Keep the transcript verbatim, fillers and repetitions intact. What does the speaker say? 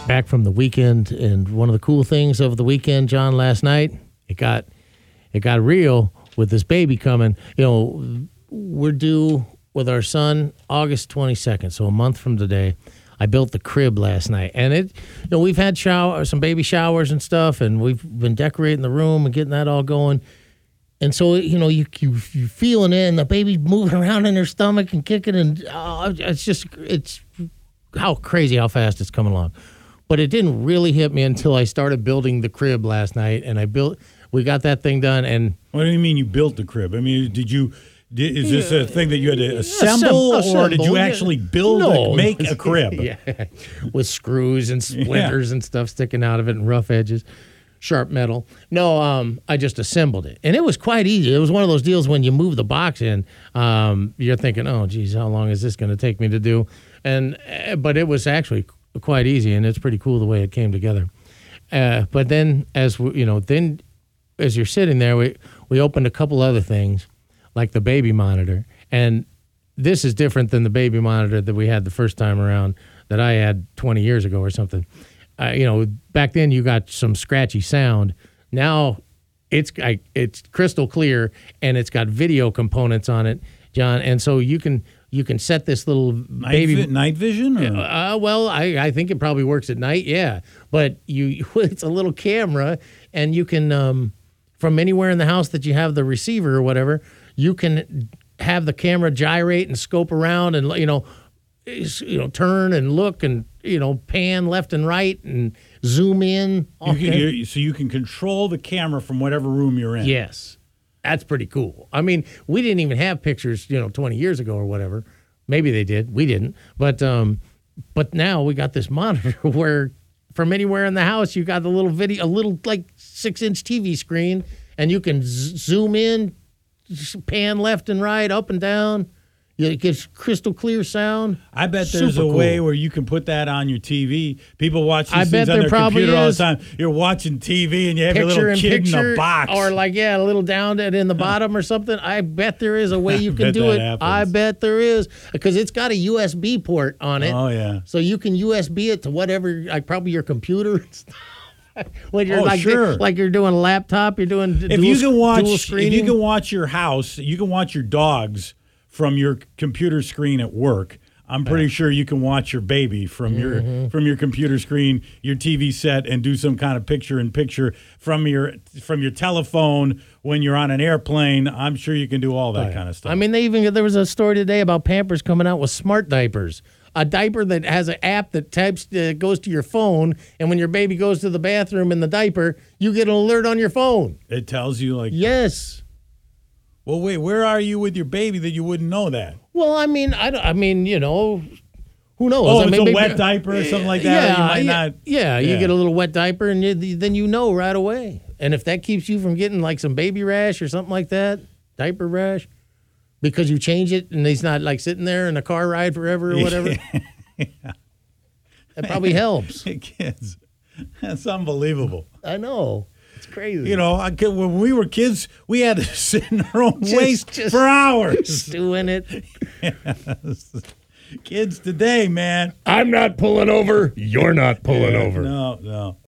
back from the weekend, and one of the cool things of the weekend, John, last night, it got it got real with this baby coming. You know, we're due with our son August twenty-second, so a month from today. I built the crib last night, and it, you know, we've had shower, some baby showers and stuff, and we've been decorating the room and getting that all going. And so, you know, you you you feeling it, and the baby's moving around in her stomach and kicking, and oh, it's just it's how crazy how fast it's coming along. But it didn't really hit me until I started building the crib last night, and I built. We got that thing done, and what do you mean you built the crib? I mean, did you? Did, is this a thing that you had to assemble, assemble or did you actually build, no. a, make a crib? Yeah, with screws and splinters yeah. and stuff sticking out of it and rough edges, sharp metal. No, um, I just assembled it, and it was quite easy. It was one of those deals when you move the box in, um, you're thinking, "Oh, geez, how long is this going to take me to do?" And but it was actually quite easy, and it's pretty cool the way it came together. Uh, but then, as we, you know, then as you're sitting there, we we opened a couple other things, like the baby monitor. And this is different than the baby monitor that we had the first time around that I had twenty years ago or something. Uh, you know, back then you got some scratchy sound. Now it's I, it's crystal clear, and it's got video components on it, John. And so you can you can set this little night baby vi- night vision. Or? Uh, well, I, I think it probably works at night. Yeah, but you it's a little camera, and you can um, from anywhere in the house that you have the receiver or whatever, you can have the camera gyrate and scope around and, you know, you know, turn and look and, you know, pan left and right and zoom in. You can, you, so you can control the camera from whatever room you're in. Yes. That's pretty cool. I mean, we didn't even have pictures, you know, twenty years ago or whatever. Maybe they did. We didn't. But um, but now we got this monitor where from anywhere in the house, you got the little video, a little like six-inch T V screen, and you can z- zoom in, pan left and right, up and down. It gets crystal clear sound. I bet there's Super a cool. way where you can put that on your T V. People watch these I things bet on there their probably computer all the is. time. You're watching T V and you have Picture your little in kid picture, in a box. or like, yeah, a little down in the bottom or something. I bet there is a way you can bet do that it. happens. I bet there is, because it's got a U S B port on it. Oh, yeah. So you can U S B it to whatever, like probably your computer. When you're oh, like sure. like you're doing a laptop, you're doing if dual, you can watch, dual if screening. you can watch your house, you can watch your dogs from your computer screen at work. I'm pretty yeah. sure you can watch your baby from mm-hmm. your from your computer screen, your T V set, and do some kind of picture-in-picture from your from your telephone when you're on an airplane. I'm sure you can do all that oh, yeah. kind of stuff. I mean, they even there was a story today about Pampers coming out with smart diapers. A diaper that has an app that types uh, goes to your phone, and when your baby goes to the bathroom in the diaper, you get an alert on your phone. It tells you, like, yes. Well, wait, where are you with your baby that you wouldn't know that? Well, I mean, I, I mean, you know, who knows? Oh, I it's mean, a maybe, wet diaper or something like that. Yeah, you might yeah, not, yeah, you yeah. get a little wet diaper, and you, then you know right away. And if that keeps you from getting like some baby rash or something like that, diaper rash, because you change it and he's not like sitting there in a car ride forever or whatever. Yeah. That probably helps. Kids, that's unbelievable. I know. It's crazy. You know, I, when we were kids, we had to sit in our own just, waste just for hours. Just doing it. Yes. Kids today, man. I'm not pulling over. You're not pulling yeah, over. No, no.